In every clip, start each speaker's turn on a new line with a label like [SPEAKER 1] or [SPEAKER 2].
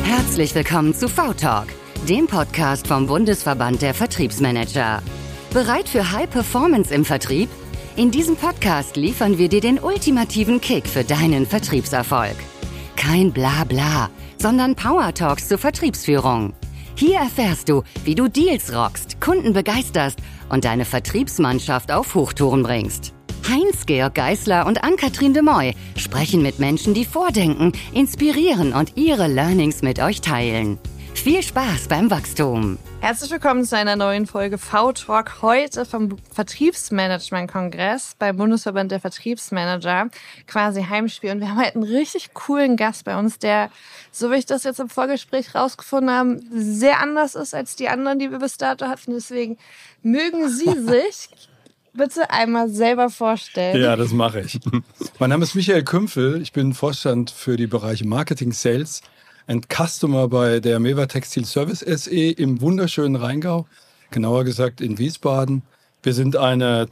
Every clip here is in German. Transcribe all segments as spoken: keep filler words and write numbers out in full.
[SPEAKER 1] Herzlich willkommen zu V-Talk, dem Podcast vom Bundesverband der Vertriebsmanager. Bereit für High Performance im Vertrieb? In diesem Podcast liefern wir dir den ultimativen Kick für deinen Vertriebserfolg. Kein Blabla, sondern Power Talks zur Vertriebsführung. Hier erfährst du, wie du Deals rockst, Kunden begeisterst und deine Vertriebsmannschaft auf Hochtouren bringst. Heinz-Georg Geisler und Ann-Kathrin de Moy sprechen mit Menschen, die vordenken, inspirieren und ihre Learnings mit euch teilen. Viel Spaß beim Wachstum!
[SPEAKER 2] Herzlich willkommen zu einer neuen Folge V-Talk, heute vom Vertriebsmanagement-Kongress beim Bundesverband der Vertriebsmanager, quasi Heimspiel. Und wir haben halt einen richtig coolen Gast bei uns, der, so wie ich das jetzt im Vorgespräch rausgefunden habe, sehr anders ist als die anderen, die wir bis dato hatten. Deswegen mögen Sie sich bitte einmal selber vorstellen.
[SPEAKER 3] Ja, das mache ich. Mein Name ist Michael Kümpfel. Ich bin Vorstand für die Bereiche Marketing, Sales and Customer bei der Mewa Textil Service S E im wunderschönen Rheingau, genauer gesagt in Wiesbaden. Wir sind eine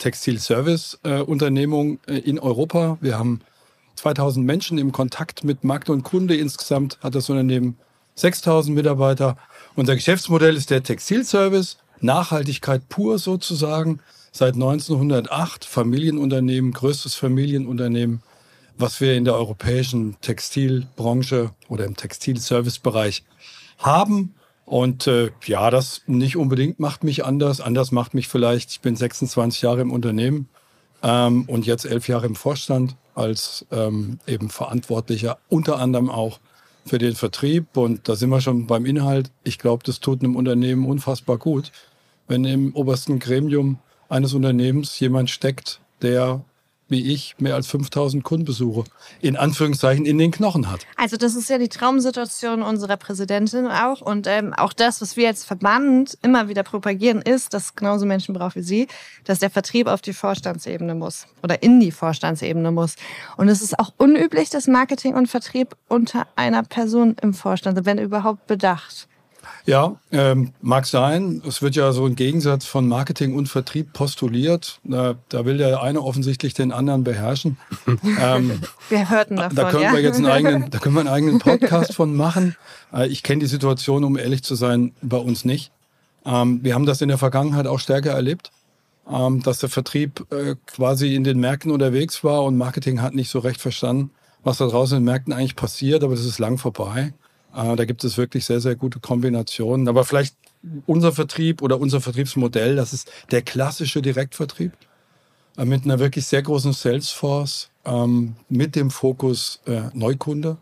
[SPEAKER 3] Textil-Service-Unternehmung in Europa. Wir haben zweitausend Menschen im Kontakt mit Markt und Kunde. Insgesamt hat das Unternehmen sechstausend Mitarbeiter. Unser Geschäftsmodell ist der Textilservice, Nachhaltigkeit pur sozusagen. Seit neunzehnhundertacht Familienunternehmen, größtes Familienunternehmen, was wir in der europäischen Textilbranche oder im Textilservicebereich haben. Und äh, ja, das nicht unbedingt macht mich anders. Anders macht mich vielleicht, ich bin sechsundzwanzig Jahre im Unternehmen ähm, und jetzt elf Jahre im Vorstand als ähm, eben Verantwortlicher, unter anderem auch für den Vertrieb. Und da sind wir schon beim Inhalt. Ich glaube, das tut einem Unternehmen unfassbar gut, wenn im obersten Gremium eines Unternehmens jemand steckt, der, wie ich, mehr als fünftausend Kundenbesuche in Anführungszeichen in den Knochen hat.
[SPEAKER 2] Also das ist ja die Traumsituation unserer Präsidentin auch. Und ähm, auch das, was wir als Verband immer wieder propagieren, ist, dass es genauso Menschen braucht wie Sie, dass der Vertrieb auf die Vorstandsebene muss oder in die Vorstandsebene muss. Und es ist auch unüblich, dass Marketing und Vertrieb unter einer Person im Vorstand sind, wenn überhaupt bedacht.
[SPEAKER 3] Ja, ähm, mag sein. Es wird ja so ein Gegensatz von Marketing und Vertrieb postuliert. Da, da will der eine offensichtlich den anderen beherrschen. Ähm,
[SPEAKER 2] wir hörten davon,
[SPEAKER 3] da können
[SPEAKER 2] ja.
[SPEAKER 3] wir jetzt einen eigenen, da können wir einen eigenen Podcast von machen. Äh, ich kenne die Situation, um ehrlich zu sein, bei uns nicht. Ähm, wir haben das in der Vergangenheit auch stärker erlebt, ähm, dass der Vertrieb äh, quasi in den Märkten unterwegs war und Marketing hat nicht so recht verstanden, was da draußen in den Märkten eigentlich passiert, aber das ist lang vorbei. Da gibt es wirklich sehr, sehr gute Kombinationen. Aber vielleicht unser Vertrieb oder unser Vertriebsmodell, das ist der klassische Direktvertrieb mit einer wirklich sehr großen Salesforce, mit dem Fokus Neukunde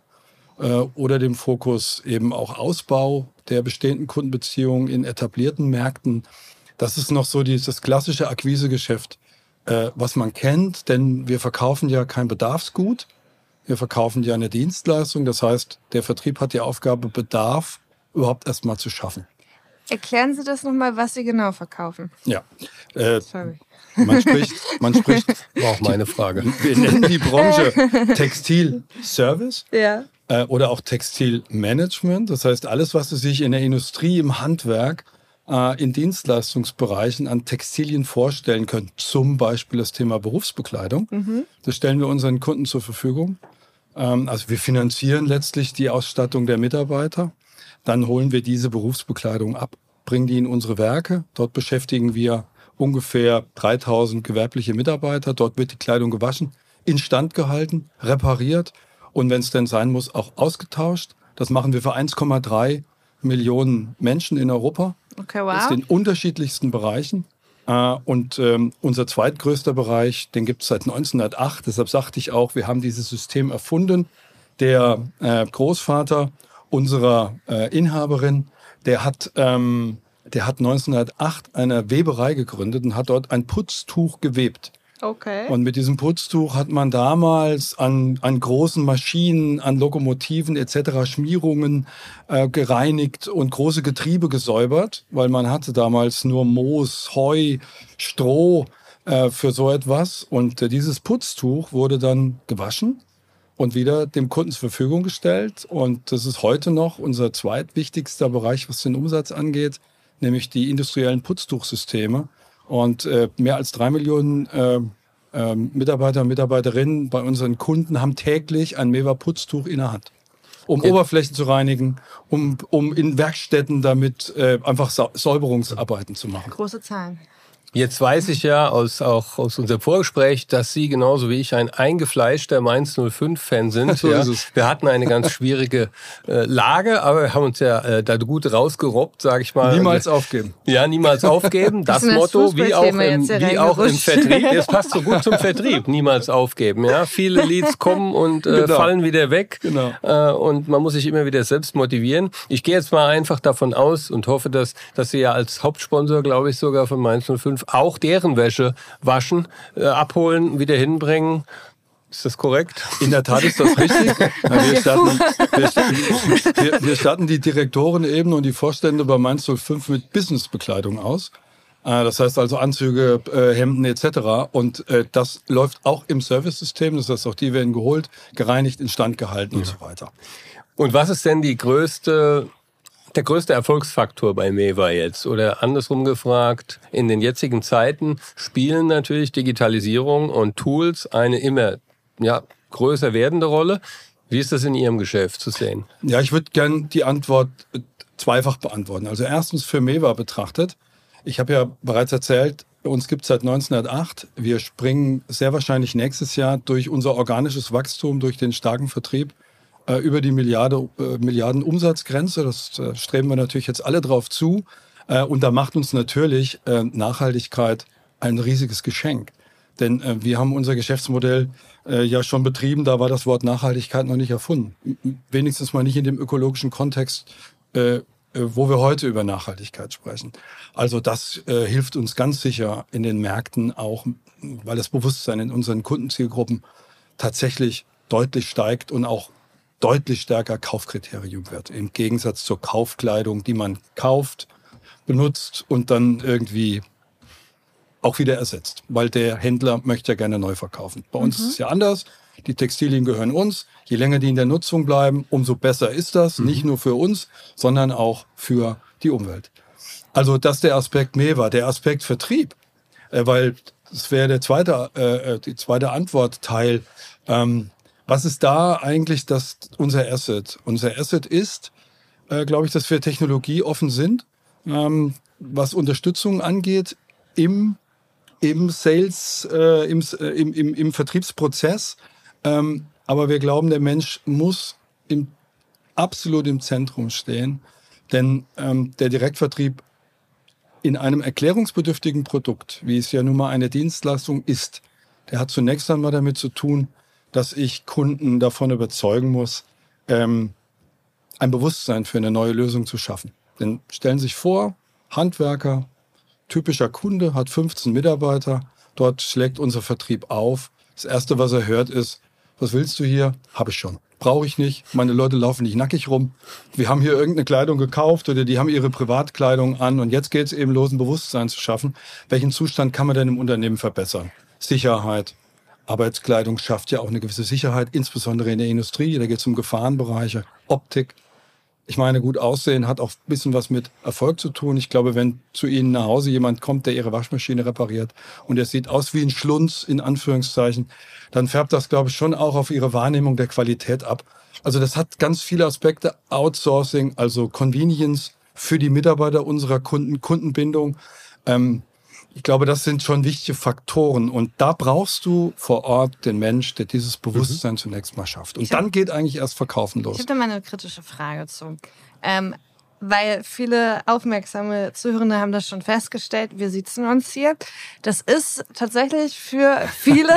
[SPEAKER 3] oder dem Fokus eben auch Ausbau der bestehenden Kundenbeziehungen in etablierten Märkten. Das ist noch so dieses klassische Akquisegeschäft, was man kennt, denn wir verkaufen ja kein Bedarfsgut. Wir verkaufen ja eine Dienstleistung. Das heißt, der Vertrieb hat die Aufgabe, Bedarf überhaupt erst mal zu schaffen.
[SPEAKER 2] Erklären Sie das nochmal, was Sie genau verkaufen.
[SPEAKER 3] Ja. Äh,
[SPEAKER 2] Sorry.
[SPEAKER 3] Man spricht, man spricht.
[SPEAKER 4] War auch meine Frage.
[SPEAKER 3] Wir nennen die Branche Textilservice
[SPEAKER 2] Ja.
[SPEAKER 3] äh, oder auch Textilmanagement. Das heißt, alles, was Sie sich in der Industrie, im Handwerk, äh, in Dienstleistungsbereichen an Textilien vorstellen können. Zum Beispiel das Thema Berufsbekleidung. Mhm. Das stellen wir unseren Kunden zur Verfügung. Ähm, also wir finanzieren letztlich die Ausstattung der Mitarbeiter. Dann holen wir diese Berufsbekleidung ab, bringen die in unsere Werke. Dort beschäftigen wir ungefähr dreitausend gewerbliche Mitarbeiter. Dort wird die Kleidung gewaschen, instand gehalten, repariert und wenn es denn sein muss, auch ausgetauscht. Das machen wir für eins Komma drei Millionen Menschen in Europa.
[SPEAKER 2] Okay, wow.
[SPEAKER 3] Das ist in unterschiedlichsten Bereichen. Und ähm, unser zweitgrößter Bereich, den gibt es seit neunzehnhundertacht. Deshalb sagte ich auch, wir haben dieses System erfunden. Der äh, Großvater unserer äh, Inhaberin, der hat, ähm, der hat neunzehnhundertacht eine Weberei gegründet und hat dort ein Putztuch gewebt.
[SPEAKER 2] Okay.
[SPEAKER 3] Und mit diesem Putztuch hat man damals an, an großen Maschinen, an Lokomotiven et cetera Schmierungen äh, gereinigt und große Getriebe gesäubert, weil man hatte damals nur Moos, Heu, Stroh äh, für so etwas. Und äh, dieses Putztuch wurde dann gewaschen und wieder dem Kunden zur Verfügung gestellt. Und das ist heute noch unser zweitwichtigster Bereich, was den Umsatz angeht, nämlich die industriellen Putztuchsysteme. Und äh, mehr als drei Millionen äh, äh, Mitarbeiter und Mitarbeiterinnen bei unseren Kunden haben täglich ein Mewa Putztuch in der Hand. um ja. Oberflächen zu reinigen, um, um in Werkstätten damit äh, einfach Sa- Säuberungsarbeiten zu machen.
[SPEAKER 2] Große Zahlen.
[SPEAKER 4] Jetzt weiß ich ja aus, auch aus unserem Vorgespräch, dass Sie genauso wie ich ein eingefleischter Mainz null fünf-Fan sind.
[SPEAKER 3] So
[SPEAKER 4] ja.
[SPEAKER 3] ist es.
[SPEAKER 4] Wir hatten eine ganz schwierige äh, Lage, aber wir haben uns ja äh, da gut rausgerobbt, sage ich mal.
[SPEAKER 3] Niemals aufgeben.
[SPEAKER 4] Ja, niemals aufgeben. Das, das Motto, wie auch, im, wie auch im Vertrieb. Das passt so gut zum Vertrieb. Niemals aufgeben. Ja, viele Leads kommen und äh, genau. fallen wieder weg.
[SPEAKER 3] Genau.
[SPEAKER 4] Äh, und man muss sich immer wieder selbst motivieren. Ich gehe jetzt mal einfach davon aus und hoffe, dass, dass Sie ja als Hauptsponsor, glaube ich, sogar von Mainz null fünf auch deren Wäsche waschen, äh, abholen, wieder hinbringen. Ist das korrekt?
[SPEAKER 3] In der Tat ist das richtig. Wir starten, wir, wir starten die Direktorenebene und die Vorstände bei Mainz null fünf mit Businessbekleidung aus. Das heißt also Anzüge, Hemden et cetera. Und das läuft auch im Servicesystem. Das heißt, auch die werden geholt, gereinigt, instand gehalten ja. und so weiter.
[SPEAKER 4] Und was ist denn die größte... Der größte Erfolgsfaktor bei Meva jetzt oder andersrum gefragt, in den jetzigen Zeiten spielen natürlich Digitalisierung und Tools eine immer ja, größer werdende Rolle. Wie ist das in Ihrem Geschäft zu sehen?
[SPEAKER 3] Ja, ich würde gerne die Antwort zweifach beantworten. Also erstens für Meva betrachtet. Ich habe ja bereits erzählt, bei uns gibt es seit neunzehnhundertacht. Wir springen sehr wahrscheinlich nächstes Jahr durch unser organisches Wachstum, durch den starken Vertrieb über die Milliarde, äh, Milliarden Umsatzgrenze. Das äh, streben wir natürlich jetzt alle drauf zu. Äh, und da macht uns natürlich äh, Nachhaltigkeit ein riesiges Geschenk. Denn äh, wir haben unser Geschäftsmodell äh, ja schon betrieben, da war das Wort Nachhaltigkeit noch nicht erfunden. Wenigstens mal nicht in dem ökologischen Kontext, äh, wo wir heute über Nachhaltigkeit sprechen. Also das äh, hilft uns ganz sicher in den Märkten auch, weil das Bewusstsein in unseren Kundenzielgruppen tatsächlich deutlich steigt und auch deutlich stärker Kaufkriterium wird. Im Gegensatz zur Kaufkleidung, die man kauft, benutzt und dann irgendwie auch wieder ersetzt. Weil der Händler möchte ja gerne neu verkaufen. Bei uns mhm. ist es ja anders. Die Textilien gehören uns. Je länger die in der Nutzung bleiben, umso besser ist das. Mhm. Nicht nur für uns, sondern auch für die Umwelt. Also das ist der Aspekt Meva. Der Aspekt Vertrieb. Äh, weil das wäre der zweite, äh, die zweite Antwortteil. Ähm, Was ist da eigentlich das, unser Asset? Unser Asset ist, äh, glaube ich, dass wir technologieoffen sind, ähm, was Unterstützung angeht im, im Sales, äh, im, im, im, im Vertriebsprozess. Ähm, aber wir glauben, der Mensch muss im, absolut im Zentrum stehen. Denn ähm, der Direktvertrieb in einem erklärungsbedürftigen Produkt, wie es ja nun mal eine Dienstleistung ist, der hat zunächst einmal damit zu tun, dass ich Kunden davon überzeugen muss, ähm, ein Bewusstsein für eine neue Lösung zu schaffen. Denn stellen Sie sich vor, Handwerker, typischer Kunde, hat fünfzehn Mitarbeiter, dort schlägt unser Vertrieb auf. Das Erste, was er hört, ist, was willst du hier? Habe ich schon. Brauche ich nicht. Meine Leute laufen nicht nackig rum. Wir haben hier irgendeine Kleidung gekauft oder die haben ihre Privatkleidung an und jetzt geht es eben los, ein Bewusstsein zu schaffen. Welchen Zustand kann man denn im Unternehmen verbessern? Sicherheit. Arbeitskleidung schafft ja auch eine gewisse Sicherheit, insbesondere in der Industrie. Da geht es um Gefahrenbereiche, Optik. Ich meine, gut aussehen hat auch ein bisschen was mit Erfolg zu tun. Ich glaube, wenn zu Ihnen nach Hause jemand kommt, der Ihre Waschmaschine repariert und er sieht aus wie ein Schlunz, in Anführungszeichen, dann färbt das, glaube ich, schon auch auf Ihre Wahrnehmung der Qualität ab. Also das hat ganz viele Aspekte. Outsourcing, also Convenience für die Mitarbeiter unserer Kunden, Kundenbindung. Ähm, Ich glaube, das sind schon wichtige Faktoren. Und da brauchst du vor Ort den Mensch, der dieses Bewusstsein mhm. zunächst mal schafft. Und hab, dann geht eigentlich erst Verkaufen los.
[SPEAKER 2] Ich habe da mal eine kritische Frage zu. Ähm, weil viele aufmerksame Zuhörende haben das schon festgestellt. Wir sitzen uns hier. Das ist tatsächlich für viele,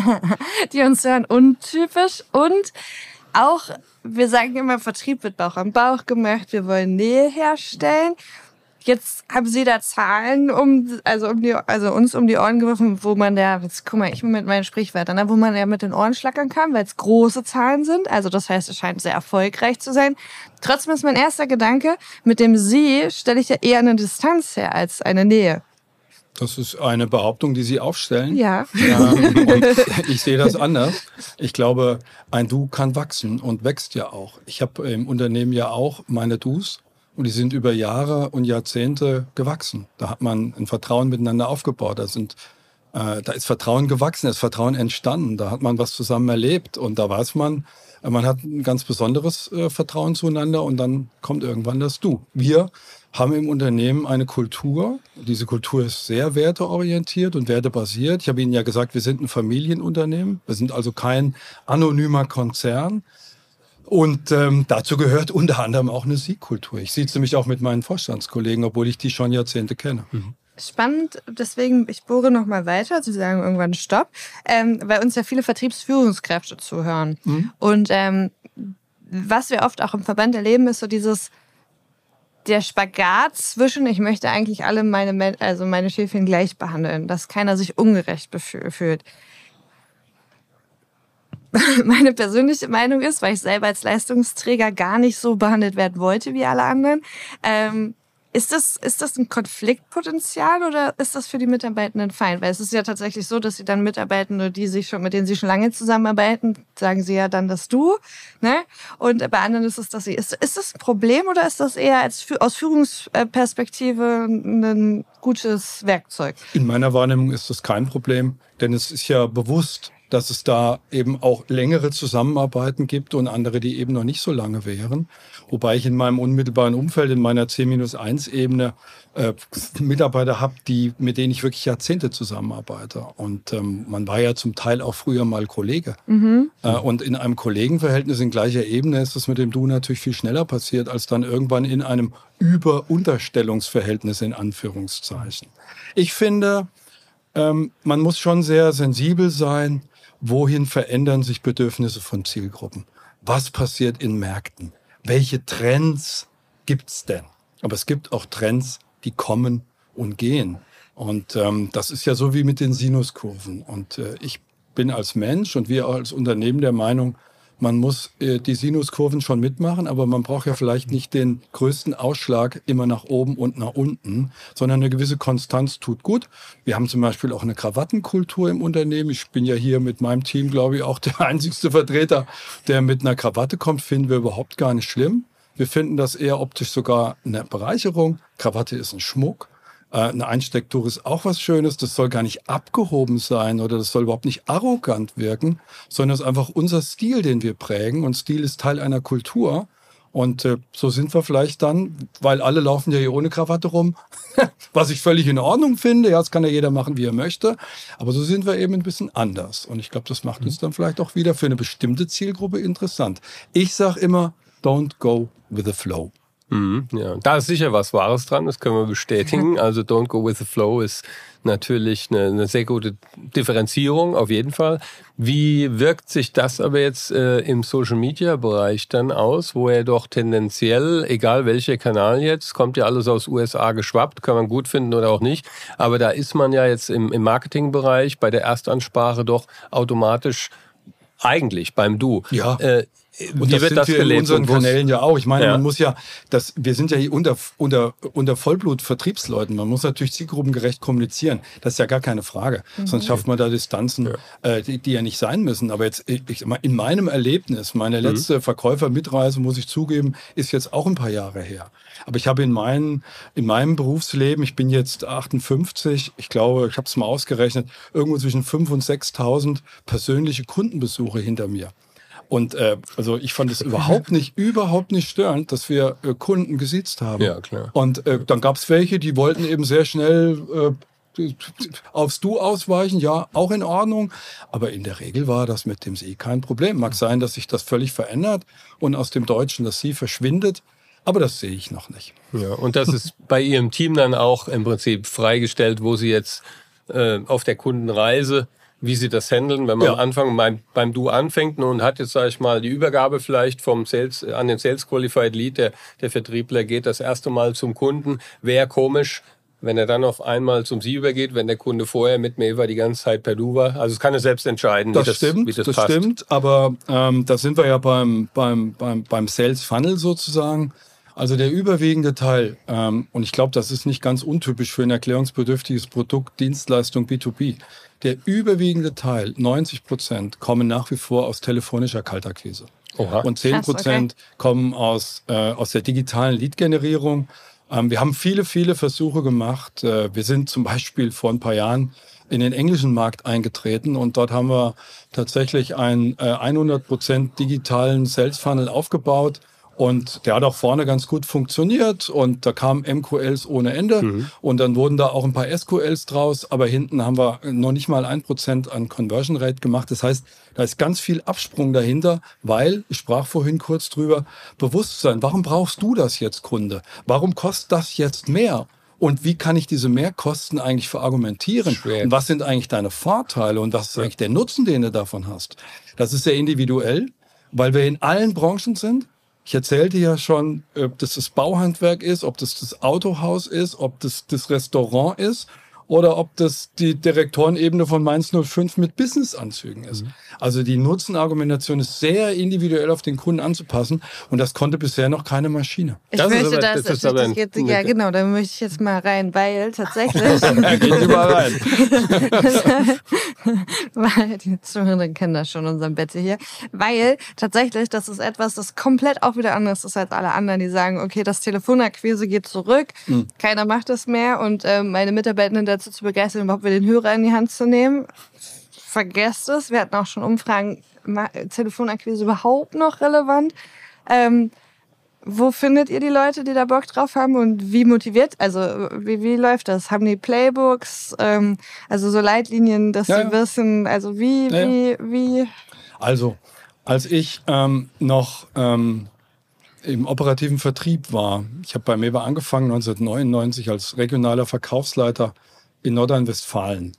[SPEAKER 2] die uns hören, untypisch. Und auch, wir sagen immer, Vertrieb wird Bauch am Bauch gemacht. Wir wollen Nähe herstellen. Jetzt haben Sie da Zahlen, um, also, um die, also uns um die Ohren geworfen, wo man da, jetzt guck mal, ich mit meinen Sprichwörtern, ne, wo man ja mit den Ohren schlackern kann, weil es große Zahlen sind. Also das heißt, es scheint sehr erfolgreich zu sein. Trotzdem ist mein erster Gedanke, mit dem Sie stelle ich ja eher eine Distanz her als eine Nähe.
[SPEAKER 3] Das ist eine Behauptung, die Sie aufstellen.
[SPEAKER 2] Ja.
[SPEAKER 3] ja und ich sehe das anders. Ich glaube, ein Du kann wachsen und wächst ja auch. Ich habe im Unternehmen ja auch meine Dus. Und die sind über Jahre und Jahrzehnte gewachsen. Da hat man ein Vertrauen miteinander aufgebaut. Da sind Äh, da ist Vertrauen gewachsen, ist Vertrauen entstanden. Da hat man was zusammen erlebt und da weiß man, äh, man hat ein ganz besonderes äh, Vertrauen zueinander und dann kommt irgendwann das Du. Wir haben im Unternehmen eine Kultur. Diese Kultur ist sehr werteorientiert und wertebasiert. Ich habe Ihnen ja gesagt, wir sind ein Familienunternehmen. Wir sind also kein anonymer Konzern. Und ähm, dazu gehört unter anderem auch eine Siegkultur. Ich sieze mich auch mit meinen Vorstandskollegen, obwohl ich die schon Jahrzehnte kenne. Mhm.
[SPEAKER 2] Spannend, deswegen, ich bohre noch mal weiter, Sie sagen irgendwann Stopp, ähm, weil uns ja viele Vertriebsführungskräfte zuhören. Mhm. Und ähm, was wir oft auch im Verband erleben, ist so dieses, der Spagat zwischen, ich möchte eigentlich alle meine, also meine Schäfchen gleich behandeln, dass keiner sich ungerecht fühlt. Meine persönliche Meinung ist, weil ich selber als Leistungsträger gar nicht so behandelt werden wollte wie alle anderen, ähm, Ist das, ist das ein Konfliktpotenzial oder ist das für die Mitarbeitenden fein? Weil es ist ja tatsächlich so, dass sie dann Mitarbeitende, die sich schon, mit denen sie schon lange zusammenarbeiten, sagen sie ja dann das Du. Ne? Und bei anderen ist es das Sie. Ist, ist das ein Problem oder ist das eher als, aus Führungsperspektive ein gutes Werkzeug?
[SPEAKER 3] In meiner Wahrnehmung ist das kein Problem, denn es ist ja bewusst, dass es da eben auch längere Zusammenarbeiten gibt und andere, die eben noch nicht so lange wären. Wobei ich in meinem unmittelbaren Umfeld, in meiner zehn minus eins Ebene, äh, Mitarbeiter habe, die, mit denen ich wirklich Jahrzehnte zusammenarbeite. Und ähm, man war ja zum Teil auch früher mal Kollege. Mhm. Äh, und in einem Kollegenverhältnis in gleicher Ebene ist das mit dem Du natürlich viel schneller passiert, als dann irgendwann in einem Über-Unterstellungsverhältnis in Anführungszeichen. Ich finde, ähm, man muss schon sehr sensibel sein, wohin verändern sich Bedürfnisse von Zielgruppen? Was passiert in Märkten? Welche Trends gibt's denn? Aber es gibt auch Trends, die kommen und gehen. Und ähm, das ist ja so wie mit den Sinuskurven. Und äh, ich bin als Mensch und wir als Unternehmen der Meinung, man muss äh, die Sinuskurven schon mitmachen, aber man braucht ja vielleicht nicht den größten Ausschlag immer nach oben und nach unten, sondern eine gewisse Konstanz tut gut. Wir haben zum Beispiel auch eine Krawattenkultur im Unternehmen. Ich bin ja hier mit meinem Team, glaube ich, auch der einzigste Vertreter, der mit einer Krawatte kommt. Finden wir überhaupt gar nicht schlimm. Wir finden das eher optisch sogar eine Bereicherung. Krawatte ist ein Schmuck. Eine Einstecktuch ist auch was Schönes. Das soll gar nicht abgehoben sein oder das soll überhaupt nicht arrogant wirken, sondern es ist einfach unser Stil, den wir prägen. Und Stil ist Teil einer Kultur. Und äh, so sind wir vielleicht dann, weil alle laufen ja hier ohne Krawatte rum, was ich völlig in Ordnung finde. Ja, das kann ja jeder machen, wie er möchte. Aber so sind wir eben ein bisschen anders. Und ich glaube, das macht uns dann vielleicht auch wieder für eine bestimmte Zielgruppe interessant. Ich sage immer, don't go with the flow.
[SPEAKER 4] Mhm, ja, da ist sicher was Wahres dran, das können wir bestätigen. Also Don't Go With The Flow ist natürlich eine, eine sehr gute Differenzierung, auf jeden Fall. Wie wirkt sich das aber jetzt äh, im Social-Media-Bereich dann aus, wo er doch tendenziell, egal welcher Kanal jetzt, kommt ja alles aus U S A geschwappt, kann man gut finden oder auch nicht, aber da ist man ja jetzt im, im Marketingbereich bei der Erstansprache doch automatisch eigentlich beim Du.
[SPEAKER 3] Ja.
[SPEAKER 4] Äh,
[SPEAKER 3] Und Wie das wird sind das wir in unseren Kanälen ja auch. Ich meine, ja. man muss ja, das, wir sind ja hier unter, unter, unter Vollblut-Vertriebsleuten. Man muss natürlich zielgruppengerecht kommunizieren. Das ist ja gar keine Frage. Mhm. Sonst schafft man da Distanzen, ja. Äh, die, die ja nicht sein müssen. Aber jetzt, ich, in meinem Erlebnis, meine letzte mhm. Verkäufer-Mitreise, muss ich zugeben, ist jetzt auch ein paar Jahre her. Aber ich habe in, meinen, in meinem Berufsleben, ich bin jetzt achtundfünfzig, ich glaube, ich habe es mal ausgerechnet, irgendwo zwischen fünftausend und sechstausend persönliche Kundenbesuche hinter mir. Und äh, also ich fand es überhaupt nicht, überhaupt nicht störend, dass wir äh, Kunden gesiezt haben.
[SPEAKER 4] Ja, klar.
[SPEAKER 3] Und äh, dann gab es welche, die wollten eben sehr schnell äh, aufs Du ausweichen. Ja, auch in Ordnung. Aber in der Regel war das mit dem Sie kein Problem. Mag sein, dass sich das völlig verändert und aus dem Deutschen das Sie verschwindet. Aber das sehe ich noch nicht.
[SPEAKER 4] Ja, und das ist bei Ihrem Team dann auch im Prinzip freigestellt, wo Sie jetzt äh, auf der Kundenreise, wie Sie das handeln, wenn man ja. am Anfang beim, beim Du anfängt und hat jetzt, sage ich mal, die Übergabe vielleicht vom Sales an den Sales Qualified Lead, der, der Vertriebler geht das erste Mal zum Kunden. Wäre komisch, wenn er dann auf einmal zum Sie übergeht, wenn der Kunde vorher mit mir war, die ganze Zeit per Du war. Also es kann er selbst entscheiden,
[SPEAKER 3] das
[SPEAKER 4] wie das,
[SPEAKER 3] stimmt,
[SPEAKER 4] wie das,
[SPEAKER 3] das
[SPEAKER 4] passt.
[SPEAKER 3] stimmt, aber ähm, da sind wir ja beim, beim, beim, beim Sales Funnel sozusagen. Also der überwiegende Teil, ähm, und ich glaube, das ist nicht ganz untypisch für ein erklärungsbedürftiges Produkt, Dienstleistung B zwei B, der überwiegende Teil, neunzig Prozent, kommen nach wie vor aus telefonischer Kaltakquise. Oha. Und zehn Prozent okay. kommen aus, äh, aus der digitalen Lead-Generierung. Ähm, wir haben viele, viele Versuche gemacht. Äh, wir sind zum Beispiel vor ein paar Jahren in den englischen Markt eingetreten und dort haben wir tatsächlich einen äh, hundert Prozent digitalen Sales Funnel aufgebaut. Und der hat auch vorne ganz gut funktioniert und da kamen M Q Ls ohne Ende mhm. und dann wurden da auch ein paar S Q Ls draus, aber hinten haben wir noch nicht mal ein Prozent an Conversion Rate gemacht. Das heißt, da ist ganz viel Absprung dahinter, weil, ich sprach vorhin kurz drüber, Bewusstsein, warum brauchst du das jetzt, Kunde? Warum kostet das jetzt mehr? Und wie kann ich diese Mehrkosten eigentlich verargumentieren? Schwer. Und was sind eigentlich deine Vorteile und was ist eigentlich der Nutzen, den du davon hast? Das ist sehr individuell, weil wir in allen Branchen sind. Ich erzählte ja schon, ob das das Bauhandwerk ist, ob das das Autohaus ist, ob das das Restaurant ist oder ob das die Direktorenebene von Mainz null fünf mit Businessanzügen ist. Mhm. Also die Nutzenargumentation ist sehr individuell auf den Kunden anzupassen und das konnte bisher noch keine Maschine.
[SPEAKER 2] Ich
[SPEAKER 4] das
[SPEAKER 2] möchte
[SPEAKER 4] ist aber,
[SPEAKER 2] das,
[SPEAKER 4] das, ist
[SPEAKER 2] das,
[SPEAKER 4] aber
[SPEAKER 2] das geht, ja genau, da möchte ich jetzt mal rein, weil tatsächlich...
[SPEAKER 3] Ja, geht überall rein.
[SPEAKER 2] Weil die Zuhörerinnen kennen das schon, unseren Betty hier. Weil tatsächlich, das ist etwas, das komplett auch wieder anders ist als alle anderen, die sagen, okay, das Telefonakquise geht zurück, mhm. keiner macht das mehr und äh, meine Mitarbeitenden dazu zu begeistern, überhaupt wieder den Hörer in die Hand zu nehmen. Vergesst es. Wir hatten auch schon Umfragen, Telefonakquise überhaupt noch relevant. Ähm, wo findet ihr die Leute, die da Bock drauf haben und wie motiviert? Also wie, wie läuft das? Haben die Playbooks, ähm, also so Leitlinien, dass
[SPEAKER 3] ja,
[SPEAKER 2] sie wissen, also wie,
[SPEAKER 3] ja,
[SPEAKER 2] wie,
[SPEAKER 3] ja.
[SPEAKER 2] wie?
[SPEAKER 3] Also, als ich ähm, noch ähm, im operativen Vertrieb war, ich habe bei Mewa angefangen neunzehnhundertneunundneunzig als regionaler Verkaufsleiter in Nordrhein-Westfalen.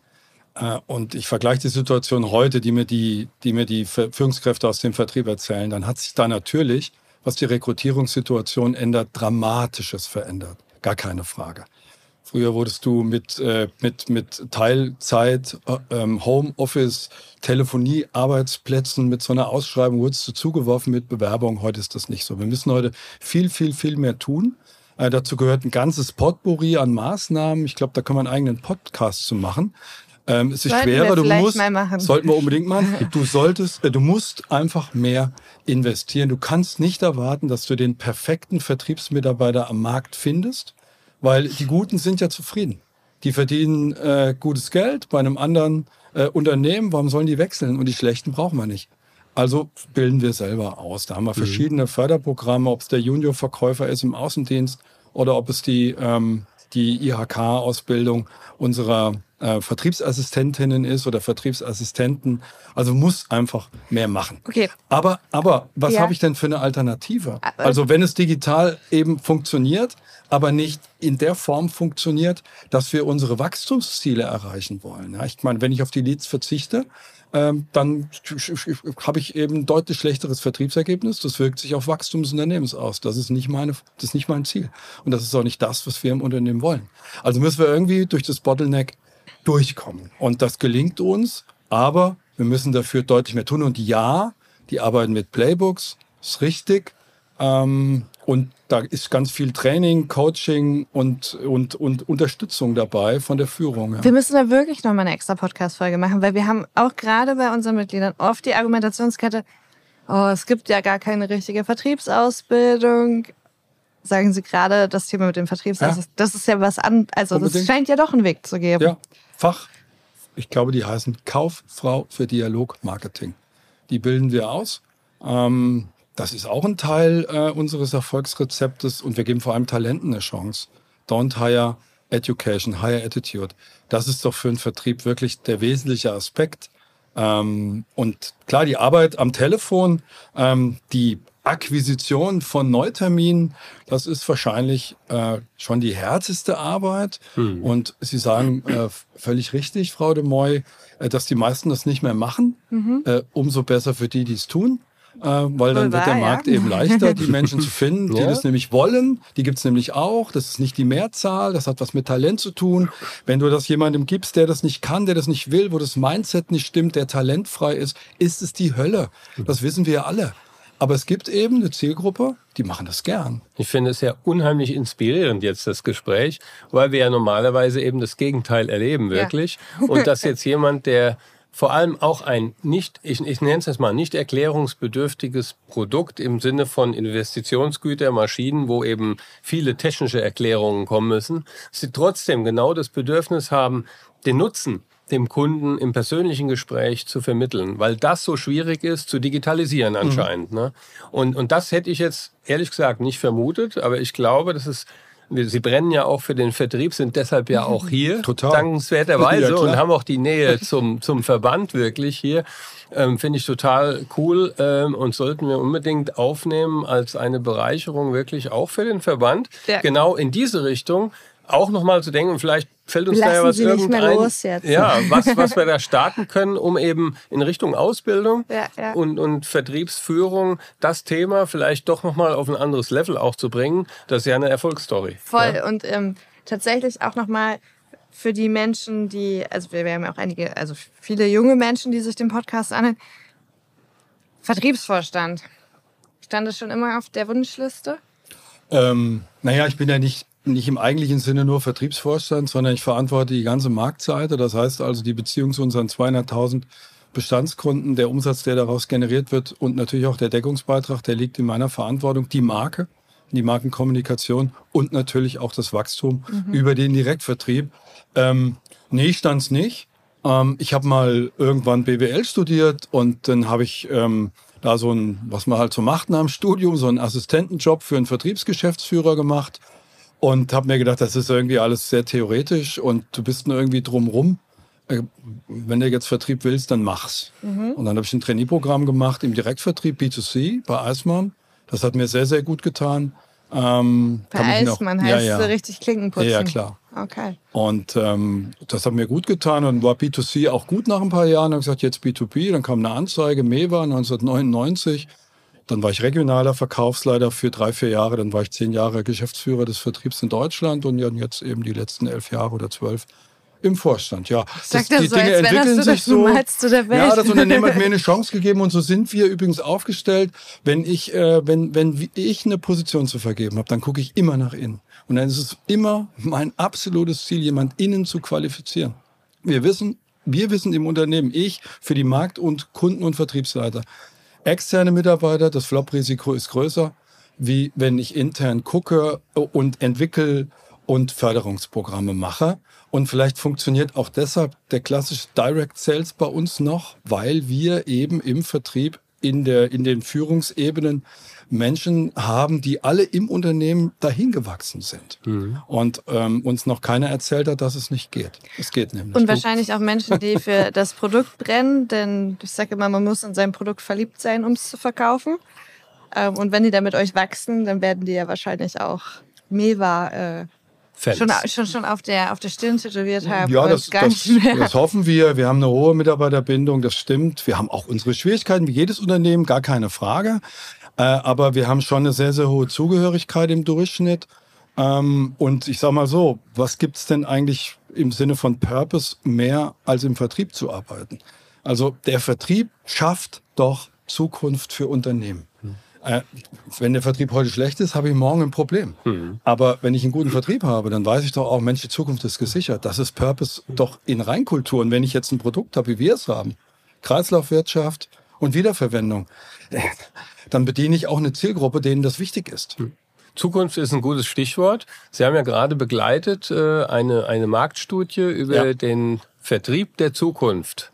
[SPEAKER 3] Und ich vergleiche die Situation heute, die mir die, die mir die Führungskräfte aus dem Vertrieb erzählen, dann hat sich da natürlich, was die Rekrutierungssituation ändert, Dramatisches verändert. Gar keine Frage. Früher wurdest du mit, äh, mit, mit Teilzeit, ähm, Homeoffice, Telefonie, Arbeitsplätzen, mit so einer Ausschreibung wurdest du zugeworfen mit Bewerbung. Heute ist das nicht so. Wir müssen heute viel, viel, viel mehr tun. Äh, dazu gehört ein ganzes Potpourri an Maßnahmen. Ich glaube, da kann man einen eigenen Podcast zu machen. Ähm, es ist
[SPEAKER 2] sollten
[SPEAKER 3] schwerer,
[SPEAKER 2] wir
[SPEAKER 3] du musst,
[SPEAKER 2] mal machen.
[SPEAKER 3] sollten wir unbedingt machen. Du solltest, äh, du musst einfach mehr investieren. Du kannst nicht erwarten, dass du den perfekten Vertriebsmitarbeiter am Markt findest, weil die Guten sind ja zufrieden. Die verdienen äh, gutes Geld bei einem anderen äh, Unternehmen. Warum sollen die wechseln? Und die Schlechten brauchen wir nicht. Also bilden wir selber aus. Da haben wir verschiedene mhm. Förderprogramme, ob es der Juniorverkäufer ist im Außendienst oder ob es die, ähm, die I H K-Ausbildung unserer äh, Vertriebsassistentinnen ist oder Vertriebsassistenten. Also muss einfach mehr machen.
[SPEAKER 2] Okay.
[SPEAKER 3] Aber, aber was
[SPEAKER 2] ja.
[SPEAKER 3] habe ich denn für eine Alternative? Also wenn es digital eben funktioniert, aber nicht in der Form funktioniert, dass wir unsere Wachstumsziele erreichen wollen. Ja, ich meine, wenn ich auf die Leads verzichte, ähm, dann habe ich eben ein deutlich schlechteres Vertriebsergebnis. Das wirkt sich auf Wachstum des Unternehmens aus. Das ist nicht meine, das ist nicht mein Ziel. Und das ist auch nicht das, was wir im Unternehmen wollen. Also müssen wir irgendwie durch das Bottleneck durchkommen. Und das gelingt uns, aber wir müssen dafür deutlich mehr tun. Und ja, die arbeiten mit Playbooks, ist richtig. Ähm, und da ist ganz viel Training, Coaching und, und, und Unterstützung dabei von der Führung. Ja.
[SPEAKER 2] Wir müssen da wirklich nochmal eine extra Podcast-Folge machen, weil wir haben auch gerade bei unseren Mitgliedern oft die Argumentationskette, oh, es gibt ja gar keine richtige Vertriebsausbildung. Sagen Sie gerade das Thema mit dem Vertriebsausbildung, ja. Das ist ja was an, also Unbedingt. Das scheint ja doch einen Weg zu geben.
[SPEAKER 3] Ja, Fach, ich glaube, die heißen Kauffrau für Dialogmarketing. Die bilden wir aus. Ähm, Das ist auch ein Teil äh, unseres Erfolgsrezeptes und wir geben vor allem Talenten eine Chance. Don't hire education, hire attitude. Das ist doch für einen Vertrieb wirklich der wesentliche Aspekt. Ähm, und klar, die Arbeit am Telefon, ähm, die Akquisition von Neuterminen, das ist wahrscheinlich äh, schon die härteste Arbeit. Hm. Und Sie sagen äh, völlig richtig, Frau de Moy, äh, dass die meisten das nicht mehr machen. Mhm. Äh, umso besser für die, die es tun. Äh, weil dann wird der Markt ja. eben leichter, die Menschen zu finden, die ja. das nämlich wollen. Die gibt's nämlich auch. Das ist nicht die Mehrzahl. Das hat was mit Talent zu tun. Wenn du das jemandem gibst, der das nicht kann, der das nicht will, wo das Mindset nicht stimmt, der talentfrei ist, ist es die Hölle. Das wissen wir ja alle. Aber es gibt eben eine Zielgruppe, die machen das gern.
[SPEAKER 4] Ich finde es ja unheimlich inspirierend jetzt, das Gespräch, weil wir ja normalerweise eben das Gegenteil erleben, wirklich. Ja. Und dass jetzt jemand, der vor allem auch ein nicht, ich, ich nenne es jetzt mal, nicht erklärungsbedürftiges Produkt im Sinne von Investitionsgüter, Maschinen, wo eben viele technische Erklärungen kommen müssen, sie trotzdem genau das Bedürfnis haben, den Nutzen dem Kunden im persönlichen Gespräch zu vermitteln, weil das so schwierig ist zu digitalisieren anscheinend. Mhm. Ne? Und, und das hätte ich jetzt ehrlich gesagt nicht vermutet, aber ich glaube, das ist, Sie brennen ja auch für den Vertrieb, sind deshalb ja auch hier,
[SPEAKER 3] Total.
[SPEAKER 4] dankenswerterweise,
[SPEAKER 3] Ja,
[SPEAKER 4] und haben auch die Nähe zum, zum Verband wirklich hier. Ähm, finde ich total cool ähm, und sollten wir unbedingt aufnehmen als eine Bereicherung wirklich auch für den Verband. Ja. Genau in diese Richtung auch nochmal zu denken, und vielleicht fällt uns
[SPEAKER 2] Lassen
[SPEAKER 4] da ja was
[SPEAKER 2] Sie nicht
[SPEAKER 4] irgendein,
[SPEAKER 2] mehr los jetzt.
[SPEAKER 4] Ja, was, was wir da starten können, um eben in Richtung Ausbildung
[SPEAKER 2] ja, ja.
[SPEAKER 4] Und, und Vertriebsführung das Thema vielleicht doch nochmal auf ein anderes Level auch zu bringen. Das ist ja eine Erfolgsstory.
[SPEAKER 2] Voll.
[SPEAKER 4] Ja?
[SPEAKER 2] Und ähm, tatsächlich auch nochmal für die Menschen, die, also wir, wir haben ja auch einige, also viele junge Menschen, die sich den Podcast anhören. Vertriebsvorstand. Stand das schon immer auf der Wunschliste?
[SPEAKER 3] Ähm, naja, ich bin ja nicht, nicht im eigentlichen Sinne nur Vertriebsvorstand, sondern ich verantworte die ganze Marktseite. Das heißt also die Beziehung zu unseren zweihunderttausend Bestandskunden, der Umsatz, der daraus generiert wird und natürlich auch der Deckungsbeitrag, der liegt in meiner Verantwortung. Die Marke, die Markenkommunikation und natürlich auch das Wachstum mhm. über den Direktvertrieb. Ähm, nee, stand's nicht. Ähm, ich habe mal irgendwann B W L studiert und dann habe ich ähm, da so ein, was man halt so macht nach dem Studium, so einen Assistentenjob für einen Vertriebsgeschäftsführer gemacht und habe mir gedacht, das ist irgendwie alles sehr theoretisch und du bist nur irgendwie drumrum. Wenn du jetzt Vertrieb willst, dann mach's. Mhm. Und dann habe ich ein Trainee-Programm gemacht im Direktvertrieb B zwei C bei Eismann. Das hat mir sehr, sehr gut getan. Ähm,
[SPEAKER 2] bei Eismann noch, heißt ja, ja. so richtig Klinkenputzen?
[SPEAKER 3] Ja, ja, klar.
[SPEAKER 2] Okay.
[SPEAKER 3] Und ähm, das hat mir gut getan und war B zwei C auch gut nach ein paar Jahren. Dann habe ich gesagt, jetzt B zwei B. Dann kam eine Anzeige, Meva neunzehnhundertneunundneunzig. Dann war ich regionaler Verkaufsleiter für drei, vier Jahre. Dann war ich zehn Jahre Geschäftsführer des Vertriebs in Deutschland und jetzt eben die letzten elf Jahre oder zwölf im Vorstand. Ja,
[SPEAKER 2] Sag das, das so, Dinge entwickeln sich das so. Der Welt.
[SPEAKER 3] Ja, das Unternehmen hat mir eine Chance gegeben und so sind wir übrigens aufgestellt. Wenn ich, äh, wenn, wenn ich eine Position zu vergeben habe, dann gucke ich immer nach innen. Und dann ist es immer mein absolutes Ziel, jemand innen zu qualifizieren. Wir wissen, wir wissen im Unternehmen, ich für die Markt- und Kunden- und Vertriebsleiter, externe Mitarbeiter, das Flop-Risiko ist größer, wie wenn ich intern gucke und entwickle und Förderungsprogramme mache. Und vielleicht funktioniert auch deshalb der klassische Direct Sales bei uns noch, weil wir eben im Vertrieb in der, in den Führungsebenen Menschen haben, die alle im Unternehmen dahin gewachsen sind. Mhm. Und ähm, uns noch keiner erzählt hat, dass es nicht geht. Es geht nämlich.
[SPEAKER 2] Und wahrscheinlich auch Menschen, die für das Produkt brennen, denn ich sage immer, man muss in sein Produkt verliebt sein, um es zu verkaufen. Ähm, und wenn die da mit euch wachsen, dann werden die ja wahrscheinlich auch Meva äh, Schon, schon, schon auf der, auf der Stirn tätowiert haben.
[SPEAKER 3] Ja, das, das, das hoffen wir. Wir haben eine hohe Mitarbeiterbindung, das stimmt. Wir haben auch unsere Schwierigkeiten, wie jedes Unternehmen, gar keine Frage. Äh, aber wir haben schon eine sehr, sehr hohe Zugehörigkeit im Durchschnitt. Ähm, und ich sage mal so, was gibt's denn eigentlich im Sinne von Purpose mehr, als im Vertrieb zu arbeiten? Also der Vertrieb schafft doch Zukunft für Unternehmen. Hm. Äh, wenn der Vertrieb heute schlecht ist, habe ich morgen ein Problem. Mhm. Aber wenn ich einen guten Vertrieb habe, dann weiß ich doch auch, Mensch, die Zukunft ist gesichert. Das ist Purpose doch in Reinkultur. Und wenn ich jetzt ein Produkt habe, wie wir es haben, Kreislaufwirtschaft und Wiederverwendung, dann bediene ich auch eine Zielgruppe, denen das wichtig ist. Mhm.
[SPEAKER 4] Zukunft ist ein gutes Stichwort. Sie haben ja gerade begleitet äh, eine, eine Marktstudie über ja. den Vertrieb der Zukunft.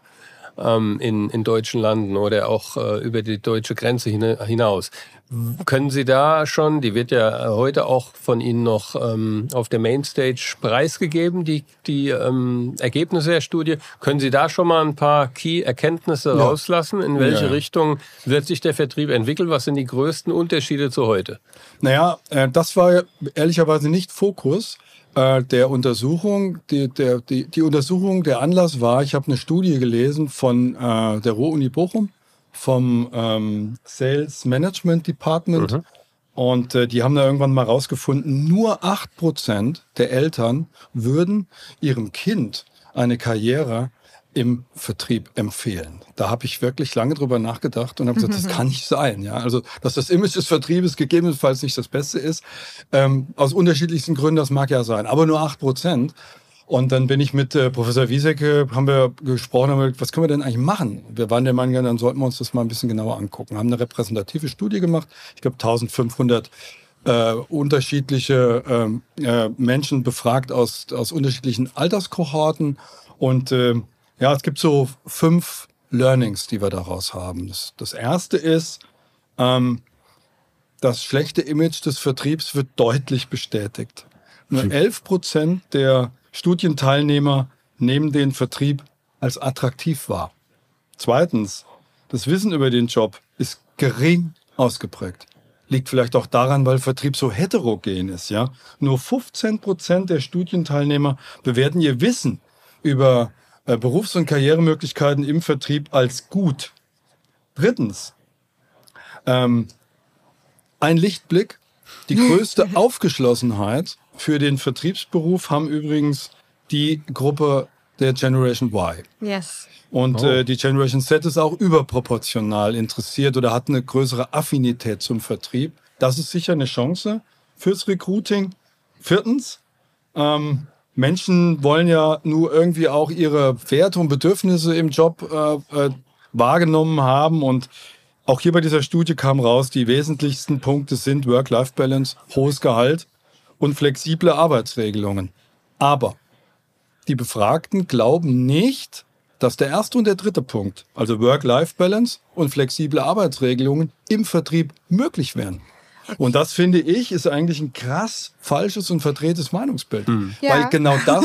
[SPEAKER 4] In, in deutschen Landen oder auch äh, über die deutsche Grenze hinaus. Können Sie da schon, die wird ja heute auch von Ihnen noch ähm, auf der Mainstage preisgegeben, die, die ähm, Ergebnisse der Studie, können Sie da schon mal ein paar Key-Erkenntnisse ja. rauslassen? In welche ja. Richtung wird sich der Vertrieb entwickeln? Was sind die größten Unterschiede zu heute?
[SPEAKER 3] Naja, äh, das war ehrlicherweise nicht Fokus der Untersuchung. Die, der, die, die Untersuchung, der Anlass war, ich habe eine Studie gelesen von äh, der Ruhr-Uni Bochum, vom ähm, Sales Management Department. Mhm. Und äh, die haben da irgendwann mal rausgefunden, nur acht Prozent der Eltern würden ihrem Kind eine Karriere im Vertrieb empfehlen. Da habe ich wirklich lange drüber nachgedacht und habe gesagt, das kann nicht sein. Ja, also dass das Image des Vertriebes gegebenenfalls nicht das Beste ist, ähm, aus unterschiedlichsten Gründen, das mag ja sein, aber nur acht Prozent. Und dann bin ich mit äh, Professor Wiesecke, haben wir gesprochen, haben wir gesagt, was können wir denn eigentlich machen? Wir waren der Meinung, dann sollten wir uns das mal ein bisschen genauer angucken. Haben eine repräsentative Studie gemacht, ich glaube eintausendfünfhundert äh, unterschiedliche äh, äh, Menschen befragt aus, aus unterschiedlichen Alterskohorten und äh, Ja, es gibt so fünf Learnings, die wir daraus haben. Das, das erste ist, ähm, das schlechte Image des Vertriebs wird deutlich bestätigt. Nur elf Prozent der Studienteilnehmer nehmen den Vertrieb als attraktiv wahr. Zweitens, das Wissen über den Job ist gering ausgeprägt. Liegt vielleicht auch daran, weil Vertrieb so heterogen ist. Ja? Nur fünfzehn Prozent der Studienteilnehmer bewerten ihr Wissen über äh, Berufs- und Karrieremöglichkeiten im Vertrieb als gut. Drittens, ähm, ein Lichtblick. Die größte Aufgeschlossenheit für den Vertriebsberuf haben übrigens die Gruppe der Generation Y.
[SPEAKER 2] Yes.
[SPEAKER 3] Und
[SPEAKER 4] Oh.
[SPEAKER 3] äh, die Generation Z ist auch überproportional interessiert oder hat eine größere Affinität zum Vertrieb. Das ist sicher eine Chance fürs Recruiting. Viertens, ähm, Menschen wollen ja nur irgendwie auch ihre Werte und Bedürfnisse im Job äh, äh, wahrgenommen haben. Und auch hier bei dieser Studie kam raus, die wesentlichsten Punkte sind Work-Life-Balance, hohes Gehalt und flexible Arbeitsregelungen. Aber die Befragten glauben nicht, dass der erste und der dritte Punkt, also Work-Life-Balance und flexible Arbeitsregelungen, im Vertrieb möglich wären. Und das, finde ich, ist eigentlich ein krass falsches und verdrehtes Meinungsbild. Mhm.
[SPEAKER 2] Ja.
[SPEAKER 3] Weil genau das,